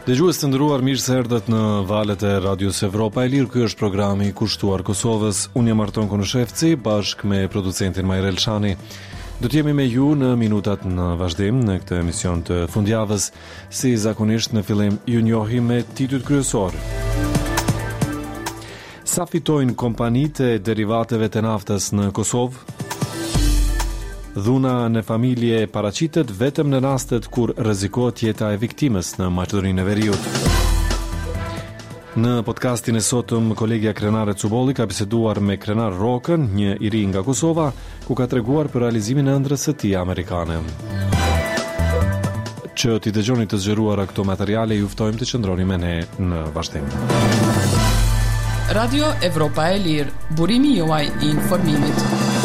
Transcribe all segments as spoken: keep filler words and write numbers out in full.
Dëgjues të nderuar, mirë se erdhët në valët e Radios Evropa e Lirë. Ky është programi i kushtuar Kosovës. Unë jam Arton Konushevci bashkë me producentin Majrel Shani. Do të jemi me ju në minutat në vazhdim në këtë emision të fundjavës. Si zakonisht në fillim ju njohim me titujt kryesor. Sa fitojnë kompanitë e derivateve të naftës në Kosovë? Dhuna në familje paraqitet vetëm në rastet kur rrezikohet jeta e viktimës në Maqedoninë e Veriut. Në podcastin e sotëm, kolegja Krenare Cubolli ka biseduar me Krenar Rokën, një i ri nga Kosova, ku ka treguar për realizimin e ëndrrës së tij amerikane. Që t'i dëgjoni të zgjeruara këto materiale, ju ftojmë të qëndroni me ne në vazhdim. Radio Evropa e Lirë, burimi juaj i informimit.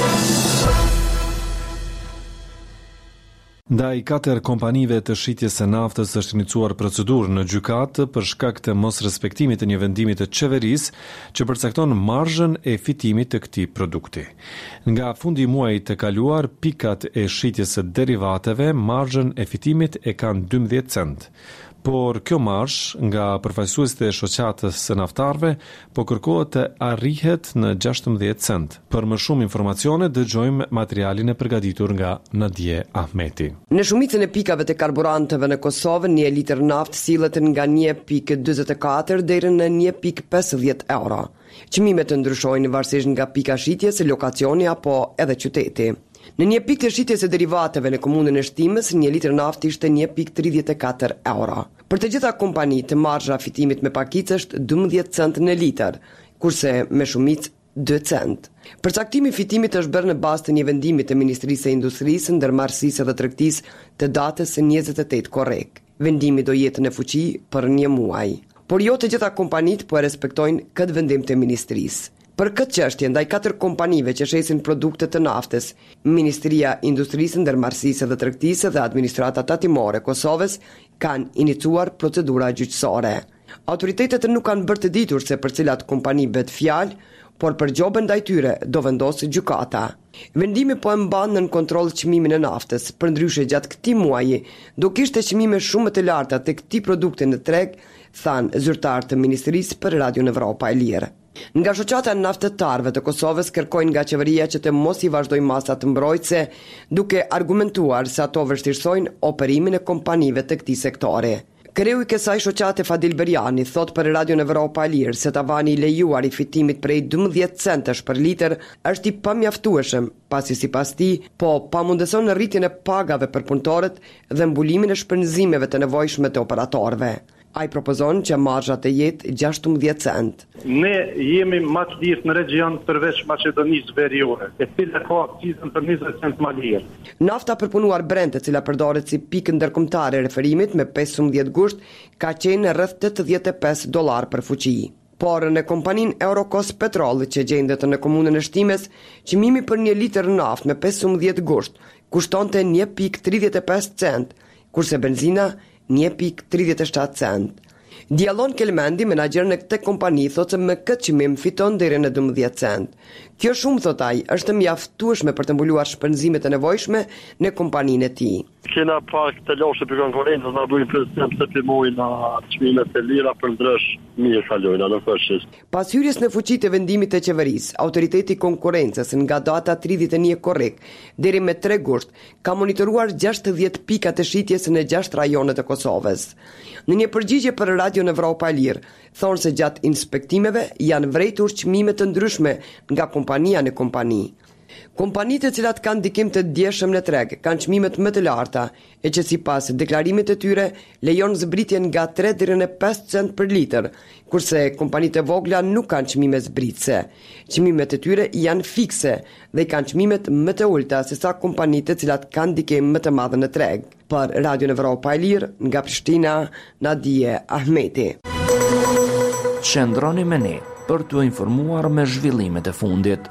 Ndaj katër kompanive të shitjes së naftës është iniciuar procedurë në gjykatë për shkak të mosrespektimit të një vendimi të qeverisë që përcakton marzhën e fitimit të këtij produkti. Nga fundi i muajit të kaluar, pikat e shitjes së derivateve, marzhën e fitimit e kanë dymbëdhjetë cent. Por kjo marsh nga përfaqësuesit e shoqatës së naftarëve po kërkohet të arrihet në gjashtëmbëdhjetë cent. Për më shumë informacione dëgjojmë materialin e përgatitur nga Nadje Ahmeti. Në shumicën e pikave të karburanteve në Kosovë, një litër naftë sillet nga një pikë dyzet e katër deri në një pikë pesëdhjetë euro. Çmimet të ndryshojnë varësisht nga pika shitjes, lokacioni apo edhe qyteti. Në një pikë të shitjes së derivateve në komunën e Shtimës, një litër naftë ishte një pikë tridhjetë e katër euro. Për të gjitha kompanitë, marzha fitimit me pakicë është dymbëdhjetë cent në litër, kurse me shumicë dy cent. Përcaktimi i fitimit është bërë në bazë të një vendimi të Ministrisë së Industrisë, Ndërmarrësisë dhe Tregtisë të datës së njëzet e tetë korrik. Vendimi do jetë në fuqi për një muaj. Por jo të gjitha kompanitë po e respektojnë këtë vendim të Ministrisë. Për këtë çështje, ndaj katër kompanive që shesin produkte të naftës, Ministria e Industrisë, Ndërmarrësisë dhe Tregtisë dhe Administrata Tatimore e Kosovës kanë iniciuar procedura gjyqësore. Autoritetet nuk kanë bërë të ditur se për cilat kompani bëhet fjalë, por për gjobën ndaj tyre do vendosë gjykata. Vendimi po e mban nën kontroll çmimin e naftës. Përndryshe gjatë këtij muaji do kishte çmime shumë më të larta tek këtij produkti në treg, thanë zyrtar të Ministrisë për Radio Evropa e Lirë. Nga shoqata e naftetarëve të Kosovës kërkojnë nga qeveria që të mos i vazhdojë masat mbrojtëse, duke argumentuar se ato vështirësojnë operimin e kompanive të këtij sektori. Kreu i kësaj shoqate Fadil Berjani thot për Radio Evropa e Lirë se tavani i lejuar i fitimit prej dymbëdhjetë centësh për litër është i pamjaftueshëm, pasi sipas tij po pamundëson rritjen e pagave për punëtorët dhe mbulimin e shpenzimeve të nevojshme të operatorëve. Ai propozon që marzha të jetë gjashtëmbëdhjetë cent. Ne jemi më të lirë në region përveç Maqedonisë Veriore, e cila ka akcizën për njëzet cent më lirë. Nafta përpunuar Brent, e cila përdoret si pikë ndërkombëtare e referimit me pesëmbëdhjetë gusht, ka qenë rreth tetëdhjetë e pesë dollar për fuqi. Por në kompaninë Eurocos Petrol, që gjendet në komunën e Shtimës, çmimi për një litër naftë me pesëmbëdhjetë gusht kushtonte një pikë tridhjetë e pesë cent, kurse benzina një pikë tridhjetë e shtatë cent. Diallon Kelmendi, menaxher në këtë kompani, thotë se me këtë çmim fiton deri në dymbëdhjetë cent. Kjo shumë, thot ai, është mjaftueshme për të mbuluar shpenzimet e nevojshme në kompaninë e tij. Kena pak të loshe për konkurrencës, na duhet për se filmojnë na çmimet e lira për ndrysh mirë kalojnë, në fashist. Pas hyrjes në fuqi të vendimit të qeverisë, Autoriteti i Konkurrencës nga data tridhjetë e një korrik deri me tre gusht ka monitoruar gjashtëdhjetë pika të shitjes në gjashtë rajone të Kosovës. Në një përgjigje për Radio Evropa e Lirë, thonë se gjatë inspektimeve janë vrejtur çmime të ndryshme nga kompania në kompani. Kompanitë të cilat kanë ndikim të ndjeshëm në treg kanë çmimet më të larta, e që sipas deklarimit të tyre lejon zbritjen nga tre deri në pesë cent për litër, kurse kompanitë e vogla nuk kanë çmime zbritëse. Çmimet e tyre janë fikse dhe kanë çmimet më të ulta se sa kompanitë të cilat kanë ndikim më të madh në treg. Për Radio Evropa e Lirë, nga Prishtina, Nadje Ahmeti. Qëndroni me ne për t'u informuar me zhvillimet e fundit.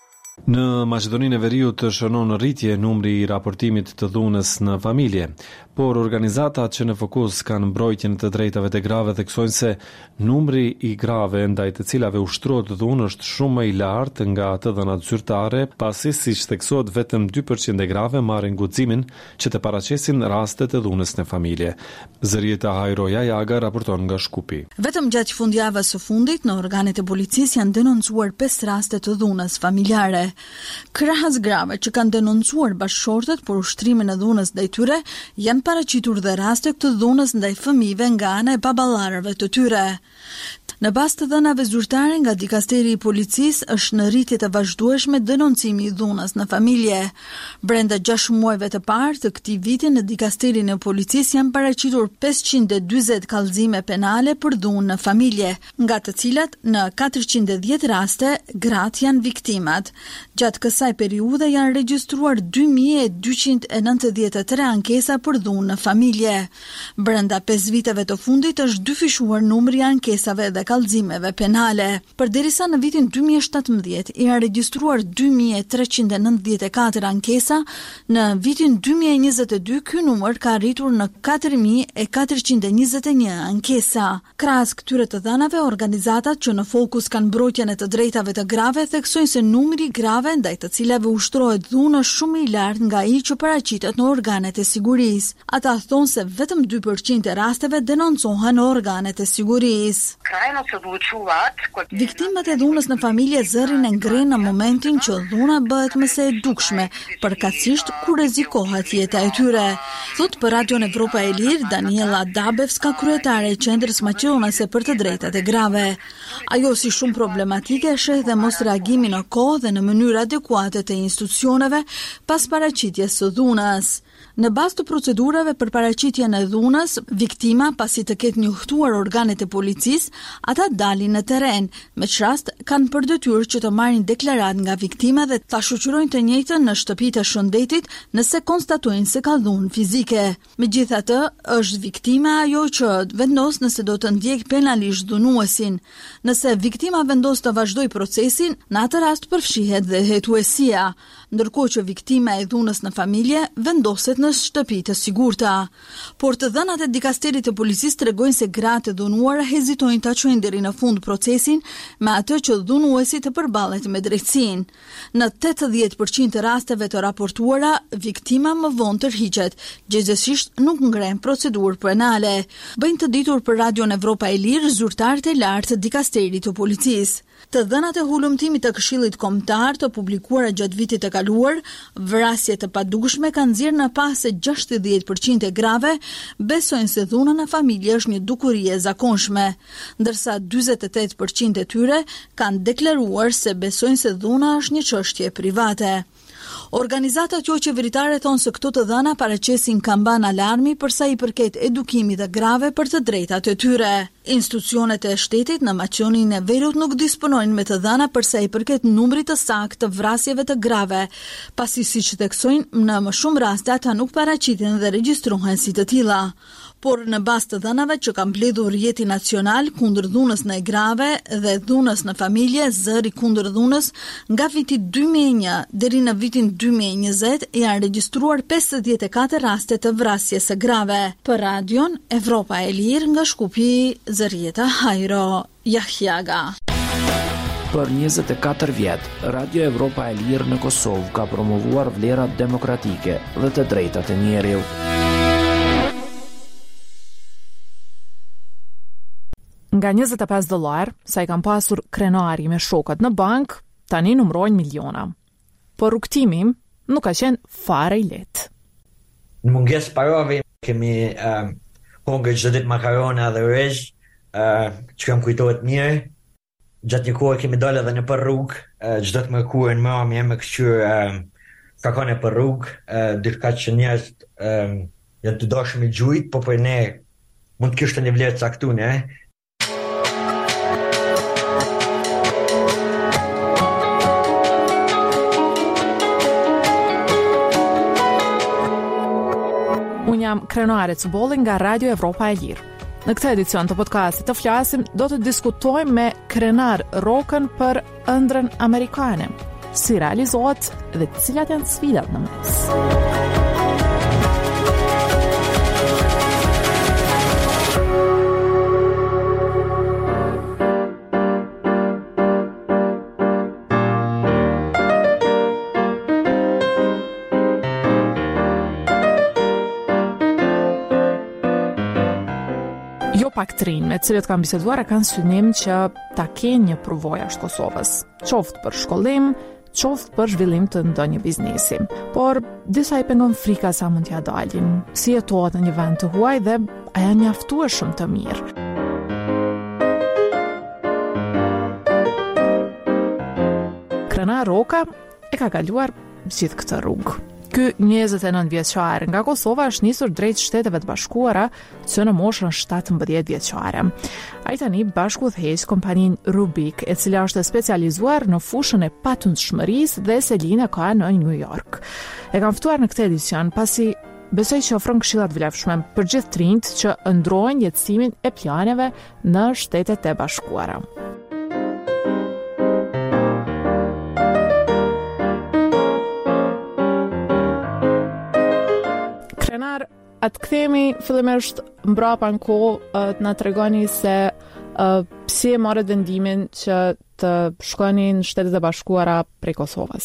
Në Maqedoninë e Veriut shënon rritje numri i raportimit të dhunës në familje. por organizatat që në fokus kanë mbrojtjen të drejtave të grave theksojnë se numri i grave ndaj të cilave ushtrohet dhunë është shumë më i lartë nga të dhënat zyrtare, pasi siç theksohet vetëm dy përqind e grave marrin guximin që të paraqesin raste të dhunës në familje. Zërieta Hajroja Jaga raporton nga Shkupi. Vetëm gjatë fundjavës së fundit në organet e policisë janë denoncuar pesë raste të dhunës familjare. Krahas grave që kanë denoncuar bashkëshortet për ushtrimin e dhunës ndaj tyre, janë paraqitur dhe raste të dhunës ndaj fëmijëve nga ana e baballarëve të tyre. Në bazë të dhënave zyrtare nga Dikasteri i Policisë është në rritje të vazhdueshme denoncimi i dhunës në familje. Brenda gjashtë muajve të parë të këtij viti në Dikasterin e Policisë janë paraqitur pesëqind e dyzet kallëzime penale për dhunë në familje, nga të cilat në katërqind e dhjetë raste gratë janë viktimat. Gjatë kësaj periudhe janë regjistruar dy mijë e dyqind e nëntëdhjetë e tre ankesa për dhunë në familje. Brenda pesë viteve të fundit është dyfishuar numri i ankesave dhe kallëzimeve penale. Përderisa në vitin dy mijë e shtatëmbëdhjetë janë regjistruar dy mijë e treqind e nëntëdhjetë e katër ankesa, në vitin dy mijë e njëzet e dy ky numër ka arritur në katër mijë e katërqind e njëzet e një ankesa. Krahas këtyre të dhënave, organizatat që në fokus kanë mbrojtjen e të drejtave të grave theksojnë se numri i grave ndaj të cilave ushtrohet dhunë është shumë i lartë nga ai që paraqitet në organet e sigurisë. Ata thonë se vetëm dy përqind e rasteve denoncohen në organet e sigurisë. Viktimat e dhunës në familje zërin e ngrenë në momentin që dhuna bëhet më së e dukshme, përkatësisht kur rrezikohet jeta e tyre. Thot për Radion Evropa e Lirë Daniela Dabevska, kryetare e Qendrës Maqedonase për të drejtat e grave. Ajo si shumë problematike sheh dhe mos reagimi në kohë dhe në mënyrë adekuate të institucioneve pas paraqitjes së dhunës. Në bazë të procedurave për paraqitjen e dhunës, viktima pasi të ketë njohtuar organet e policisë, ata dalin në terren, me çrast kanë për detyrë që të marrin deklaratë nga viktima dhe ta shoqërojnë të njëjtën në shtëpitë e shëndetit nëse konstatojnë se ka dhunë fizike. Megjithatë, është viktima ajo që vendos nëse do të ndjek penalisht dhunuesin. Nëse viktima vendos të vazhdojë procesin, në atë rast përfshihet dhe hetuesia, ndërkohë që viktima e dhunës në familje vendoset në shtëpi të sigurta. Por të dhënat e Dikasterit të Policisë tregojnë se gratë e dhunuara hezitojnë ta çojnë deri në fund procesin me atë që dhunuesi të përballet me drejtësinë. Në tetëdhjetë përqind të rasteve të raportuara, viktima më vonë tërhiqet, gjithsesi nuk ngren procedurë penale. Bëjnë të ditur për Radion Evropa e Lirë zyrtarët e lartë të Dikasterit të Policisë. Të dhënat e hulumtimit të Këshillit Kombëtar të publikuara gjatë vitit të kaluar, vrasje të padukshme kanë nxjerrë në pas se gjashtëdhjetë përqind e grave besojnë se dhuna në familje është një dukuri e zakonshme, ndërsa dyzet e tetë përqind e tyre kanë deklaruar se besojnë se dhuna është një çështje private. Organizatat jo qeveritare thonë se këto të dhëna paraqesin kamban alarmi për sa i përket edukimit të grave për të drejtat e tyre. Institucionet e shtetit në Maqedoninë e Veriut nuk disponojnë me të dhëna për sa i përket numrit të saktë të vrasjeve të grave, pasi siç theksojnë në më shumë raste ata nuk paraqiten dhe regjistrohen si të tilla. Por në bazë të dhënave që kanë mbledhur Rjeti Nacional kundër dhunës në e grave dhe dhunës në familje, zëri kundër dhunës, nga viti dy mijë e një deri në vitin dy mijë e njëzet janë regjistruar pesëdhjetë e katër raste të vrasjes së grave. Për Radion Evropa e Lirë nga Shkupi, Zërieta Hajro Jahjaga. Për njëzet e katër vjet, Radio Evropa e Lirë në Kosovë ka promovuar vlerat demokratike dhe të drejtat e njerëzit. Nga njëzet e pesë dollar, sa i kam pasur krenari me shokët në bank, tani numrojnë miliona. Por rrugtimi nuk ka qenë fare i lehtë. Në munges parave kemi uh, hongër çdo ditë makarona dhe rrezh, uh, që kam kujtohet mirë. Gjatë një kohë kemi dalë edhe në për rrugë, uh, çdo të mërkurën mami e më këshyr uh, kakone për rrugë, uh, diçka që njerëz uh, janë të dashur me gjujt, po për ne mund të kishte një vlerë të caktuar, eh? Unë jam krenuare Cubolli nga Radio Evropa e Lirë. Në këtë edicion të podcastit të flasim, do të diskutojmë me krenar Rokën për ëndrrën amerikane, si realizohet dhe cilat janë sfidat në mes. pak të rinj me të cilët kam biseduar e kanë synim që ta kenë një përvojë jashtë Kosovës, qoftë për shkollim, qoftë për zhvillim të ndonjë biznesi. Por disa i pengon frika sa mund t'ja dalin, si jetohet në një vend të huaj dhe a janë mjaftueshëm të mirë. Krenar Roka e ka kaluar gjithë këtë rrugë. Ky njëzet e nëntë vjeçar nga Kosova është nisur drejt Shteteve të Bashkuara që në moshën shtatëmbëdhjetë vjeçare. Ai tani bashkëudhëheq kompaninë Rubik, e cila është specializuar në fushën e patundshmërisë dhe selin e ka në New York. E kam ftuar në këtë edicion pasi besoj që ofron këshilla të vlefshme për gjithë të rinjt që ndrojnë jetësimin e planeve në Shtetet e Bashkuara. Krenar, atë kthehemi fillimisht mbrapa në kohë të na tregoni se uh, si e morët vendimin që të shkoni në Shtetet e Bashkuara prej Kosovës.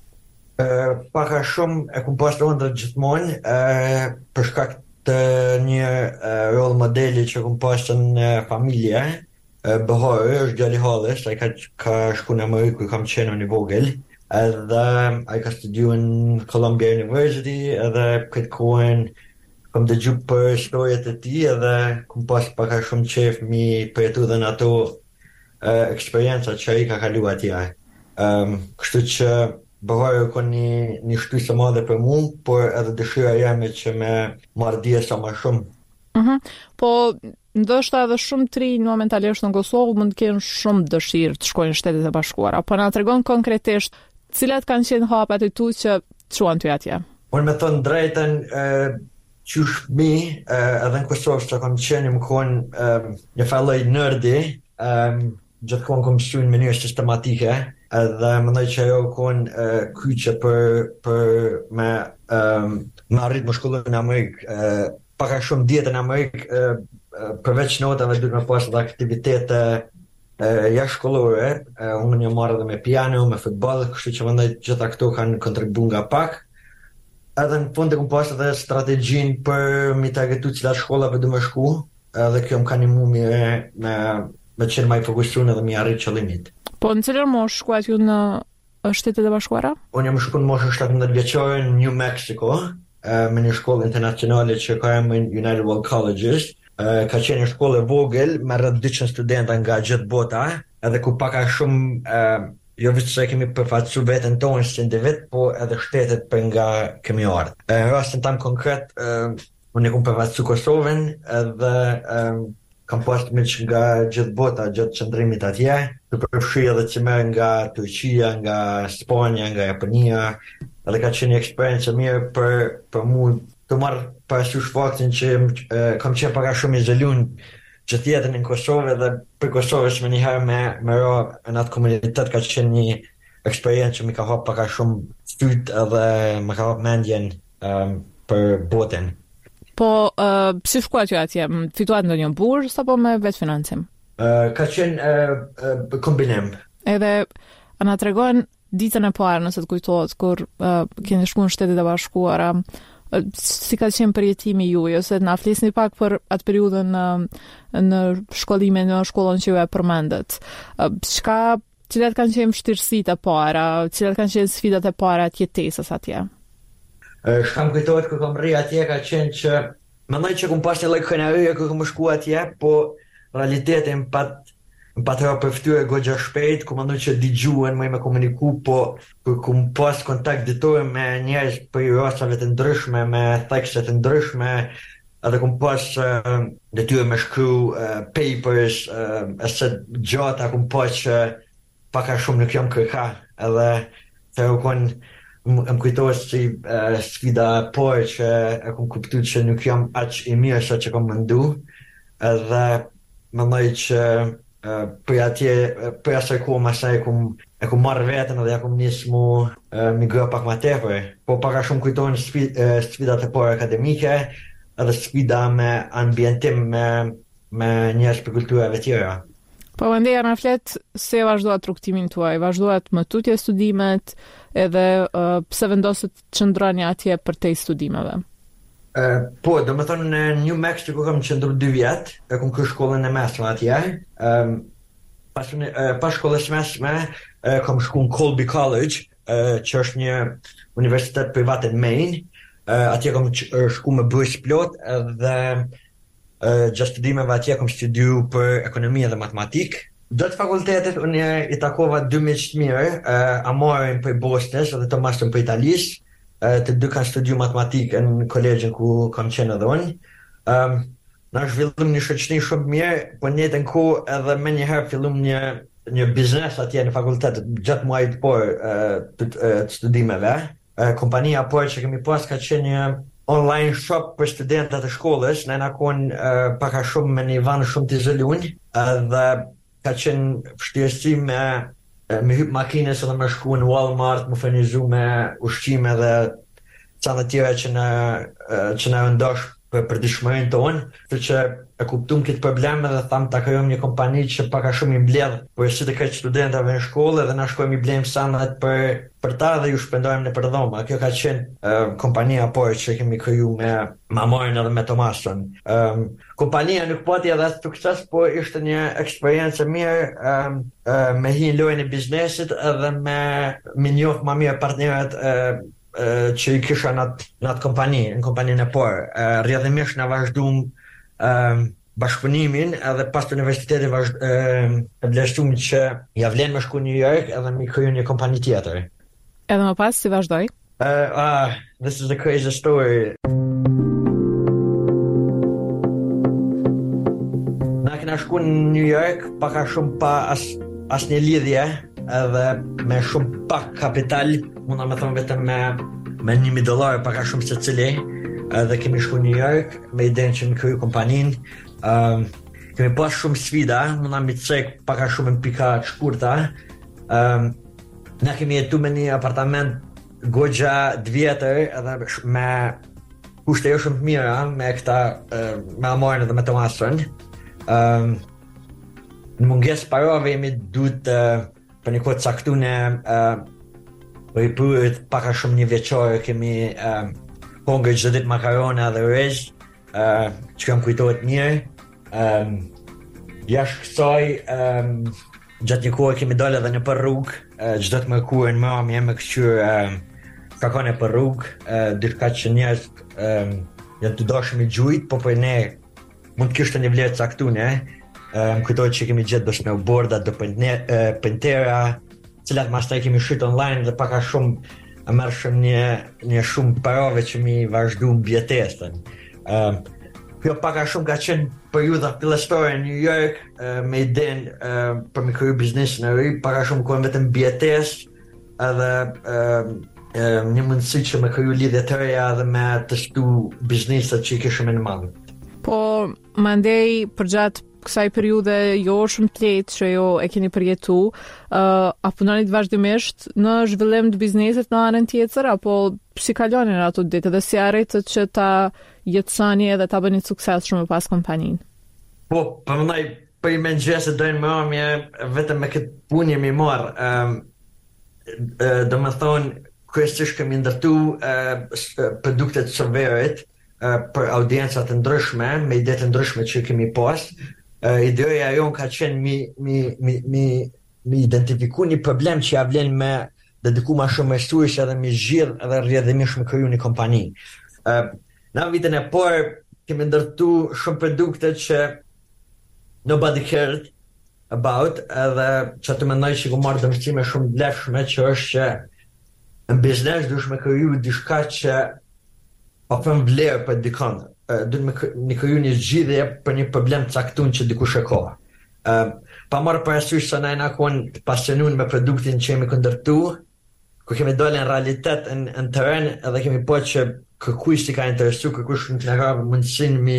Uh, Paka shumë e kum pas ëndër gjithmonë uh, për shkak të një uh, rol modeli që kum pas në familje. Uh, Bëhori është djali halës, ai ka, ka shku në Amerikë ku kam qenë në vogël. Edhe ai ka studiu në Columbia University, edhe këtë kohën kam dëgju për historiet e tij edhe kam pas pak a shumë qef mi përjetu dhe në ato uh, eksperiencat që ai ka kalu atje. Um, kështu që Bëhori ka një, një shtysë madhe për mu, por edhe dëshira jeme që me marrë dije sa më shumë. Uh-huh. Po ndoshta edhe shumë të rinj momentalisht në Kosovë mund të kenë shumë dëshirë të shkojnë në Shtetet e Bashkuara. Po na tregon konkretisht cilat kanë qenë hapat e tu që të shuan ty atje? Unë me thënë drejten, uh, qysh mi, uh, edhe në Kosovë që kam qenë më konë uh, një falloj nërdi, um, gjithë konë kom shtu në mënyrë sistematike, edhe më ndoj që ajo konë uh, kyqe për, për me, um, me arrit më shkollu në Amerikë. Uh, paka shumë djetë në Amerikë, uh, uh, përveç notave duhet me pas dhe aktivitete Uh, jashtë shkollore, uh, unë një marrë dhe me piano, me futbol, kështu që mendoj gjitha këto kanë kontribu nga pak. Edhe në fund e kum pas edhe strategjin për mi targetu cilat shkollave du me shku, edhe kjo më ka një mu me, me, me qenë maj fokusun edhe mi arrit qëllimit. Po në cilër moshë shkuat ju në Shtetet e Bashkuara? Unë jam shku në moshën shtatëmbëdhjetë vjeçare në New Mexico, uh, me një shkollë internacionale që ka emrin United World Colleges. Uh, ka qenë një shkollë e vogël me rreth dyqind studenta nga gjithë bota, edhe ku paka shumë uh, jo vetë se kemi përfaqësuar veten tonë si individ, po edhe shtetet për nga kemi ardhur. Uh, në rastin tam konkret, uh, unë kam përfaqësuar Kosovën edhe um, kam pas miq nga gjithë bota, gjithë qëndrimit atje, të përfshirë edhe që merr nga Turqia, nga Spanja, nga Japonia, edhe ka qenë një eksperiencë mirë për për mua të marrë parasysh faktin që uh, kam qenë paka shumë izoluar gjithë jetën në Kosovë dhe për Kosovës më njëherë me, me ra në atë komunitet ka qenë një eksperiencë që mi ka hap paka shumë syt edhe më ka hap mendjen um, për botën. Po, uh, si shkuat ju atje? Fituat ndonjë bursë apo me vetë financim? Uh, ka qenë uh, uh, kombinim. Edhe a na tregon ditën e parë nëse të kujtohet kur uh, keni shkuar në Shtetet e Bashkuara, si ka qenë përjetimi juaj, ose na flisni pak për atë periudhën në, në shkollimin në shkollën që ju e përmendet. Çka, cilat kanë qenë vështirësitë e para, cilat kanë qenë sfidat e para të jetesës atje? Shkam kujtohet kur kam rri atje ka qenë që mendoj që kum pas një lloj krenarie kur kum shku atje, po realiteti më pat më pat ra për fytyrë goxha shpejt, ku mendoj që digjuan më me komuniku, po kur kum pas kontakt ditor me njerëz për rastave të ndryshme, me thekse të ndryshme, edhe kum pas uh, detyrë me shkru uh, papers, uh, ese gjata kum pas që uh, paka shumë nuk jam kërka, edhe të rukon më kujtohet si uh, sfida por që e kum kuptu që nuk jam aq i mirë sa që kam mendu, edhe mendoj që Uh, për atje, uh, për asaj ku më asaj kum, e kum marrë vetën edhe ja kum nisë mu uh, migrë pak ma tepër, po paka shumë kujtojnë sfi, uh, sfidat e por akademike edhe sfida me ambientim me, me njerëz për kulturave tjera. Po mendeja na flet se vazhdoat rrugtimin tuaj, vazhdoat më tutje studimet edhe uh, pse vendosët të qëndroni atje për te studimeve? Uh, po, do më thonë në New Mexico kam qëndru dy vjetë, e kom kërë shkollën e mesme atje. Um, pas, uh, pas shkollës mesme, uh, kam shku në Colby College, uh, që është një universitet privat në Maine. Uh, atje kam shku me bursë plot dhe uh, gjatë studimeve atje kam studiu për ekonomi dhe matematikë. Do të fakultetet unë i takova dy miq të mirë, uh, Amorin për Bosnës dhe Tomasin për Italisë. Uh, të dy kanë studiu matematikë në kolegjin ku kam qenë edhe unë. Um, na zhvillum një shoqëri shumë mirë, po në njëjtën kohë edhe më njëherë fillum një një biznes atje në fakultet gjatë muajit por uh, të, uh, të studimeve. Uh, kompania por që kemi pas ka qenë një online shop për studentët e shkollës, në na kon uh, pak a shumë me një van shumë të izoluar, uh, dhe ka qenë vështirësi me me hyp makinës edhe me shku në Walmart, më furnizu me ushqime dhe ca të tjera që na që na vendosh për përditshmërinë tonë, kështu që e kuptuam këtë problem dhe tham ta krijojmë një kompani që pak a shumë i mbledh për si të keq studentave në shkollë dhe na shkojmë i blejmë sanat për për ta dhe ju shpendojmë në përdhoma. Kjo ka qenë uh, kompania por që kemi kriju me Mamorin edhe me Tomason. Um, kompania nuk pati edhe sukses, po ishte një eksperiencë mirë um, uh, me hi në lojën e biznesit edhe me me njoh më mirë partnerët uh, uh, që i kisha në atë në atë kompani, në kompaninë e por. Uh, rrjedhimisht na vazhduam um, bashkëpunimin edhe pas të universitetit vazhd uh, vlerësuam që ja vlen me shku në New York edhe me kriju një kompani tjetër. Edhe më pas si vazhdoi? Uh, uh, this is a crazy story. Na kena shku në New York pak a shumë pa as, as një lidhje edhe me shumë pak kapital, mund me thonë vetëm me, me një mijë dollar pak a shumë se cili, edhe kemi shku në New York me idenë që më kriju kompanin. Um, kemi pas shumë sfida, mund me cek pak a shumë në pika të shkurta. Um, Na kemi jetu me një apartament goxha të vjetër edhe me kushte jo shumë të mira, me këta, uh, me Amorin edhe me Tomason. Um, në mungesë parave jemi duhet uh, për një kohë caktune uh, për i prurit pak a shumë një vjeqore kemi uh, hongër çdo ditë makarona dhe rrezh, uh, që kam kujtohet mirë. Um, Jashtë kësaj, um, gjatë një kohë kemi dalë edhe në për rrugë, çdo të mërkurën më am jam këshyr uh, kakone për rrugë, uh, diçka që njerëz uh, janë të dashur me gjujt, po për ne mund të kishte një vlerë të caktuar, uh, më kujtohet që kemi gjetë do snowboarda, do pentera, të cilat pastaj kemi shit online dhe pak a shumë marrshëm një një shumë parave që mi vazhdu mbjetesën. Uh, Kjo pak a shumë ka qenë periudha fillestore në New York, uh, me idenë uh, për me kriju biznesin e ri, pak a shumë kohën vetëm mbjetesë edhe uh, uh, një mundësi që me kriju lidhje të reja dhe me testu bizneset që i kishim në mand. Po, mandej përgjatë kësaj periudhe jo shumë të lehtë që jo e keni përjetu, uh, a punonit vazhdimisht në zhvillim të biznesit në anën tjetër, apo si kalonin ato ditë dhe si arritët që ta jetësoni edhe ta bëni sukses shumë pas kompaninë? Po, përmëndaj për i mëngjesit dojnë më amje vetëm me këtë punë jemi marë. Um, uh, do më thonë, kryesisht kemi ndërtu uh, produktet serverit uh, për audiencat të ndryshme, me ide të ndryshme që kemi pas. Uh, ideja jonë ka qenë mi, mi, mi, mi, mi identifiku një problem që ja vlen me dediku ma shumë resurse edhe mi zhjith edhe rrjedhimisht me kriju një kompani. Uh, Në vitën e parë kemi ndërtu shumë produkte që nobody cared about, edhe që të mendoj që ku marrë dëmësime shumë vlefshme, që është që në biznes dush me kriju diçka që ofron vlerë për dikon. Duhet me kriju një zgjidhje për një problem caktun që dikush e ka. Uh, pa marrë parasysh se na jena kon të pasionuar me produktin që kemi ndërtu, ku kemi dalë në realitet në, në teren edhe kemi po që kërkush që ka interesu, kërkush në ka mundësin mi,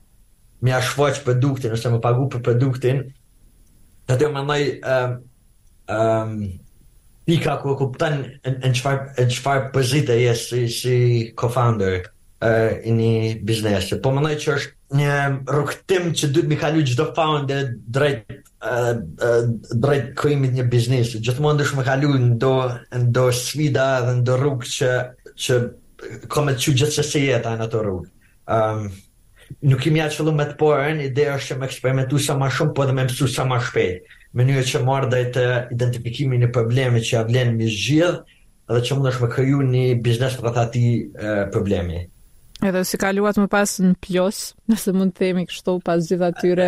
mi ashfaq produktin, ose më pagu për produktin, të të më nëj um, um, pika ku kuptan në qëfar pozite jes si, si co-founder uh, i një biznes. Po më nëj që është një rukëtim që duhet mi kalu gjdo founder drejt, uh, uh, drejt krijimit një biznes. Gjithmonë dush me kalu në do, në do sfida dhe në do rrugë që, që komet që gjithë se jeta në ato rrugë. Um, nuk kemi atë qëllim me të porën, ideja është që me eksperimentu sa më shumë, po dhe me mësu sa më shpejt. Mënyrë që marrë dhe të identifikimin e probleme që ja vlen me zgjidh, edhe që mund është me kriju një biznes rreth atij problemi. Edhe si kaluat më pas në plus, nëse mund të themi kështu pas gjithë atyre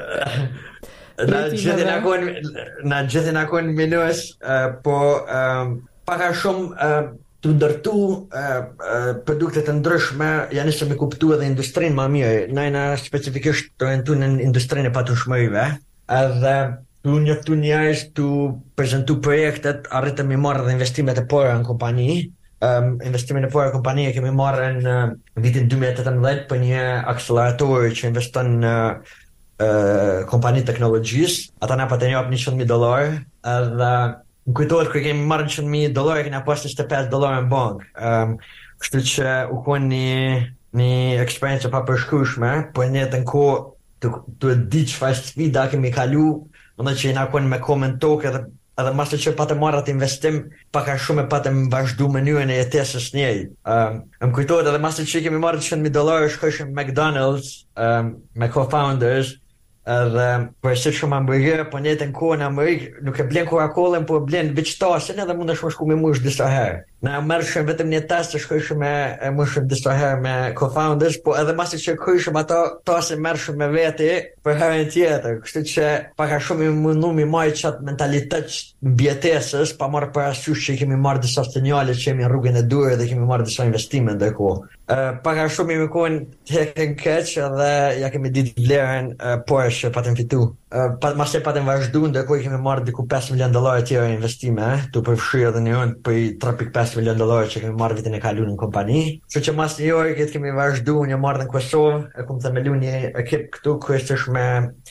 na gjithë na kon na gjithë na kon minus, uh, po um, pak a shumë uh, të ndërtu uh, uh, produkte të ndryshme, janë nisë me kuptu edhe industrinë më mirë. Na jena specifikisht të orientuar në industrinë e patunshmërive, edhe tu njoftu njerëz tu prezantu projektet, arritëm i marrë dhe investimet e pora në kompani. Um, investimin e pora në kompani e kemi marrë në vitin dy mijë e tetëmbëdhjetë për një akselerator që investon në uh, uh, kompani teknologjisë. Ata na patën jap njëqind mijë dollar, edhe më kujtohet kur kemi marrë njëqind mijë dollar, kena pas njëzet e pesë dollar në bank. Um, kështu që u kon një një eksperiencë pa përshkrueshme, po në jetën kohë të të di çfarë sfida kemi kalu, ndonëse që na kon me comment tokë edhe edhe masë që patë marrë atë investim, pak a shumë e patë më vazhdu mënyrën e jetesës njëj. Um, më kujtohet edhe masë që kemi marrë njëqind mijë dollar, shkojshëm McDonald's um, me co-founders, edhe për si shumë hamburger, po njëtën kohë në Amerikë, nuk e blen Coca-Cola, po blen veç tasin edhe mund është më shku me mush disa herë. Na mërshëm vetëm një tas të shkojshëm me mushëm disa herë me co-founders, po edhe masi që kojshëm ato tasin mërshëm me veti për herën tjetër. Kështu që paka shumë i mundu mi majtë qatë mentalitet bjetesës, pa marrë për asysh që kemi marrë disa sinjale që jemi në rrugën e durë dhe kemi marrë disa investime ndërkohë. Uh, paka shumë i më kohen të heken keq edhe ja kemi ditë vlerën uh, por që patëm fitu. Uh, pat, mas e patëm vazhdu, ndërkohë kemi marrë diku pesë milion dollar tjera investime, eh, tu përfshirë edhe një rënd për tre pikë pesë milion dollar që kemi marrë vitin e kaluar në kompani. Kështu që mas një orë këtë kemi vazhdu, një marrë në Kosovë, e kom themelu një ekip këtu kryesisht me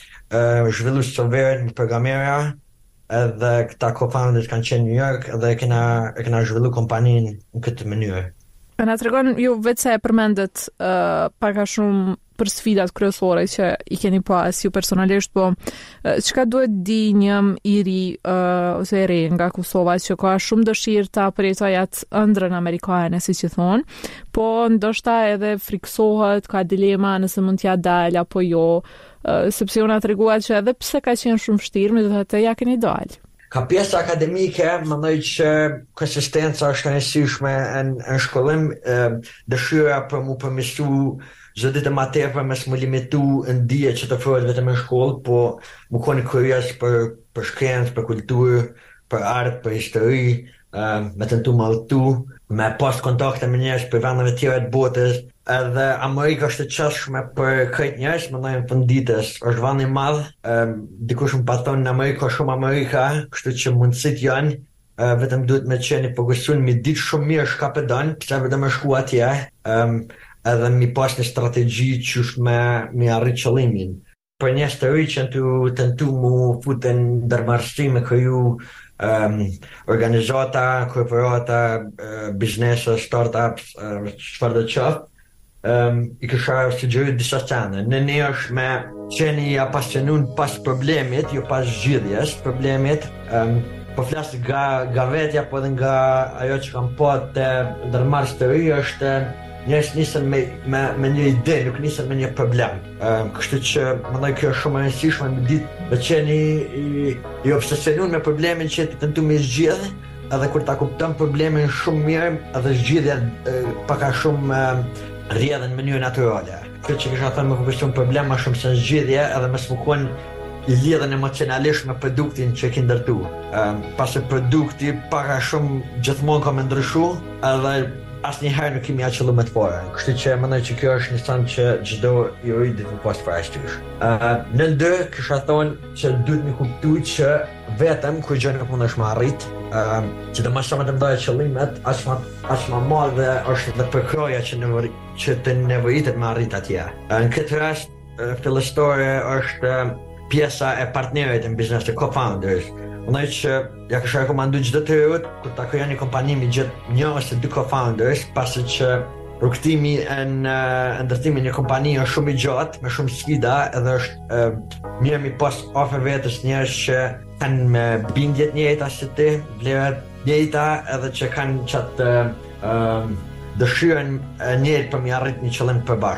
uh, zhvillues software, me programera, edhe këta co-founders kanë qenë në New York edhe e kena, e kena zhvillu kompaninë në këtë mënyrë. E na tregon ju vetë se e përmendet uh, pak a shumë për sfidat kryesore që i keni pas ju personalisht, po uh, çka duhet di një i ri uh, ose e re nga Kosova që ka shumë dëshirë ta përjetojë atë ëndrrën amerikane, siç i thon, po ndoshta edhe friksohet, ka dilema nëse mund t'ja dal apo jo, uh, sepse ju na treguat që edhe pse ka qenë shumë vështirë, megjithatë ja keni dalë. Ka pjesë akademike, mendoj që konsistenca është e rëndësishme në, në shkollim, dëshira për mu përmirësu çdo ditë më tepër, mes më limitu në dije që të ofrohet vetëm në shkollë, po më koni kurioz për për shkencë, për kulturë, për art, për histori, me tentu më allëtu, me pas kontakte me njerëz për vendeve tjera të botës. Edhe Amerika është e qashme për krejt njerëz, më ndojnë funditës, është vend i madh, um, dikush më paton në Amerikë ka shumë Amerika, kështu që mundësit janë, uh, vetëm duhet me qeni përgësun, mi ditë shumë mirë shka pëdan, pëse vetëm me shku atje, um, edhe mi pas një strategji që është me, me arrit qëllimin. Për njerëz të ri që të tentu mu futen ndërmarrësi me kriju um, organizata, korporata, uh, biznesa, startups, uh, çfarë do qoftë. Um, I kësha sugjeruar disa sene. Në ne është me qeni apasionun pas problemit, jo pas zgjidhjes problemit. Um, po flasë nga, nga vetja, po dhe nga ajo që kam po të ndërmarrës të ri, është njerëz nisën me, me, me një ide, nuk nisën me një problem. Um, kështu që mendoj kjo është shumë e rëndësishme me ditë me qeni i, i obsesionun me problemin që të tentu me zgjidh, edhe kur ta kupton problemin shumë mirë, edhe zgjidhja pak a shumë rrjedhën në mënyrë natyrale. Kjo që kisha thënë me fokusion problem ma shumë se në zgjidhje, edhe me s'fukon i lidhen emocionalisht me produktin që ki ndërtu. Um, pasi produkti pak a shumë gjithmonë ka me ndryshu, edhe asnjëherë nuk kemi aqëllu me të pore. Kështu që mendoj që kjo është një san që çdo i ri dhe të pas parasysh. Uh, në ndër kisha thonë që duhet me kuptu që vetëm kur gjë nuk mund është më arrit, uh, që të më shumë të mdoja qëllimet, aq më aq më madhe është dhe përkroja që nevoj, që të nevojitet me arrit atje. Uh, në këtë rast, uh, fillestore është uh, pjesa e partnerit në biznes të co-founders. Mendoj që ja kisha rekomandu çdo të rit kur ta krijoni një kompani me gjithë një ose dy co-founders, pasi që rrugtimi në ndërtimin e një kompanie është shumë i gjatë, me shumë sfida, edhe është uh, mirë mi pas afër vetes njerëz që kanë me bindjet njëjta si ti, vlerat njëjta, edhe që kanë çatë uh, dëshirën njëjtë për mi arrit një qëllim përbashkë.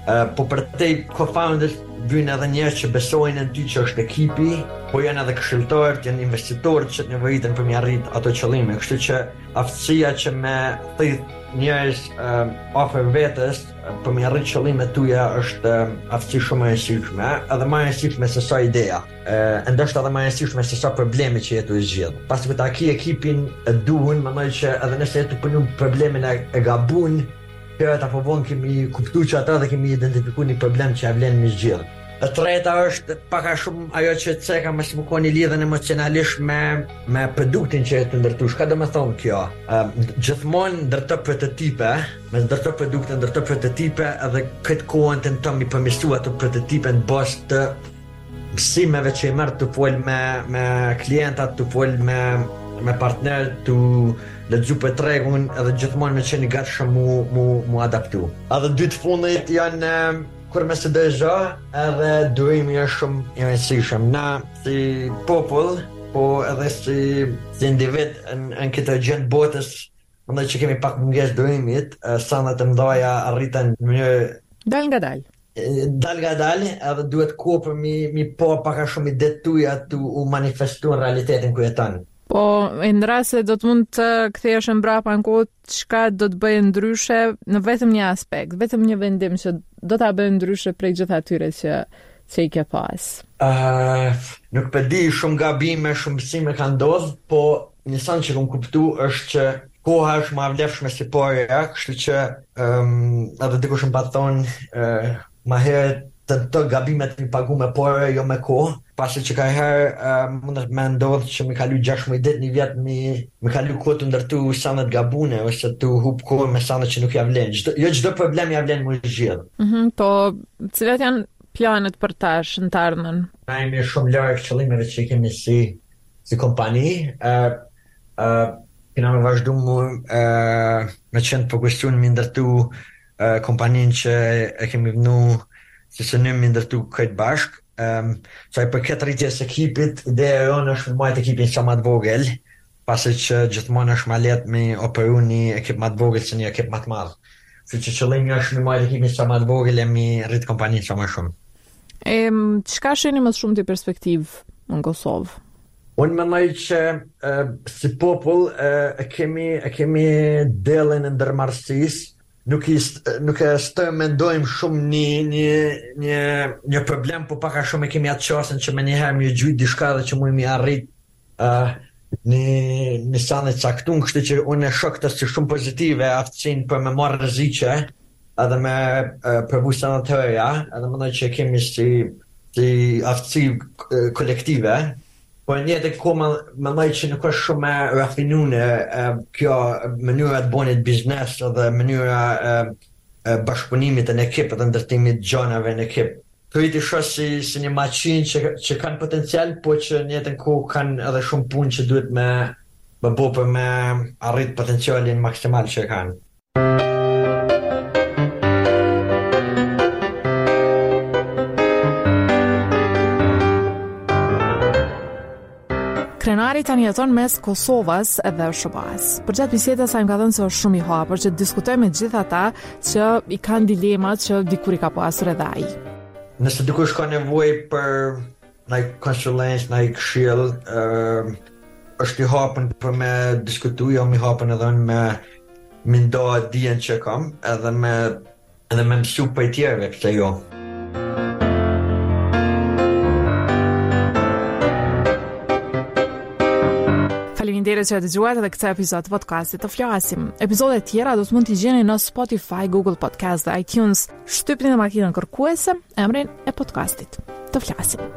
Uh, po për te co-founders vynë edhe njerëz që besojnë në ty që është ekipi, po janë edhe këshilltarët, janë investitorët që të nevojiten për mi arrit ato qëllime. Kështu që aftësia që me thith njerëz uh, ofër vetes uh, për mi arrit qëllimet tuaja është uh, aftësi shumë e rëndësishme, edhe më e rëndësishme se sa ideja. Uh, ndoshta edhe më e rëndësishme se sa probleme që jetu i zgjidh. Pasi ta ki ekipin e duhun, mendoj që edhe nëse jetu punu problemin e, e gabun, Kërat apo vonë kemi kuptu që ata dhe kemi identifiku një problem që ja vlen me zgjidh. E treta është pak a shumë ajo që të ceka më shumë koni lidhen emocionalisht me, me produktin që e të ndërtush. Ka do me thonë kjo? Uh, gjithmonë ndërto prototipe, me ndërto produkte, ndërto prototipe edhe këtë kohën të në tomi përmisu ato prototipe në bas të mësimeve që i mërë të folë me, me klientat, të folë me, me partner, të lexu për tregun edhe gjithmonë me qenë i gatshëm mu, mu, mu adaptu. Edhe dy të fundit janë kur me së dëgjo edhe durimi është shumë i rëndësishëm. Na si popull, po edhe si, si individ në, në këtë gjendë botës, mendoj që kemi pak mungesë durimit, sanat të mdoja arritën në mënyrë dal nga dal. Dal nga dal, edhe duhet kohë për mi, mi po pak a shumë i detuja të u manifestu në realitetin ku jeton. Po, e në rast se do të mund të kthehesh mbrapa në kohë, çka do të bëjë ndryshe në vetëm një aspekt, vetëm një vendim që do ta bëjë ndryshe prej gjithë atyre që që i ke pas. Uh, nuk për di shumë gabime, shumë mësime ka ndodhur, po një san që kam kuptu është që koha është më avlefshme si parja, kështu që um, edhe dikush më pa thonë uh, ma herët të të gabimet mi pagu me pare, jo me kohë, pasi që ka herë uh, mundet me ndodhë që mi kalu gjashtë ditë një vjetë mi, mi kalu kohë të ndërtu sanët gabune, ose të hup kohë me sanët që nuk ja vlen. Gjdo, jo çdo problem ja vlen më zgjidh. Mm-hmm, po, cilat janë planet për tash në të ardhmen? Na jemi shumë larg qëllimeve që kemi si, si kompani. Uh, uh, kena me vazhdu mu uh, me qenë fokusuar me ndërtu uh, kompaninë që e kemi vënu si së në më ndërtu këtë bashk. Um, so, për këtë rritjes ekipit, ideja e jonë është me majtë ekipin sa më të vogël, pasi që gjithmonë është më lehtë me operu një ekip më të vogël se një ekip më të madh. Kështu që qëllimi është me majtë ekipin sa më të vogël e me rrit kompaninë sa më shumë. E çka shihni më shumë ti perspektivë në Kosovë? Unë mendoj që uh, si popull uh, e kemi e kemi dellën e ndërmarrësisë. Nuk, ist, nuk e stë mendojmë shumë një, një, një, një problem, po paka shumë e kemi atë qasën që me njëherë mi gjujt dishka dhe që mu mi arrit uh, një, një sanë caktun, kështë që unë e shok të si shumë pozitive aftësin për me marrë rëziqe edhe me uh, përvu sanat të reja, edhe më nëjë që kemi si, si aftësi uh, kolektive. Po një të ko më nëjë që nuk është shumë e rafinune uh, kjo mënyra të bonit biznes dhe mënyra uh, uh, bashkëpunimit në ekip dhe ndërtimit gjonave në ekip. Kërit i shoh si, si një maqin që, që kanë potencial, po që një të ko kanë edhe shumë punë që duhet me, me bo për me arrit potencialin maksimal që kanë. Krenari tani jeton mes Kosovës edhe sh ba s. Për gjatë bisedës ai më ka thënë se është shumë i hapur që diskutojmë me gjithë ata që i kanë dilemat që dikur i ka pasur edhe ai. Nëse dikush ka nevojë për ndaj konsulencë, ndaj këshill, uh, është i hapur për me diskutu, jo më hapur edhe me me ndo dijen që kam, edhe me edhe me mësu për tjerëve, pse jo. Faleminderit që e dëgjuat edhe këtë epizod të podcastit të flasim. Epizodet tjera do të mund t'i gjeni në Spotify, Google Podcast dhe iTunes. Shtypni në makinën kërkuese emrin e podcastit të flasim.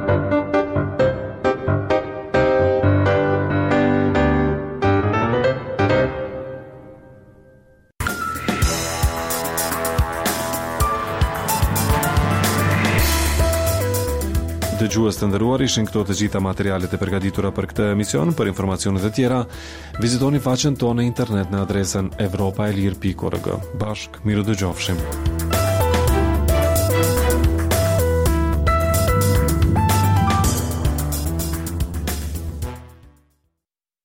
Dëgjues të nderuar, ishin këto të gjitha materialet e përgatitura për këtë emision. Për informacionet e tjera, vizitoni faqen tonë në internet në adresën evropaelir pikë org. Bashk, miru dëgjofshim.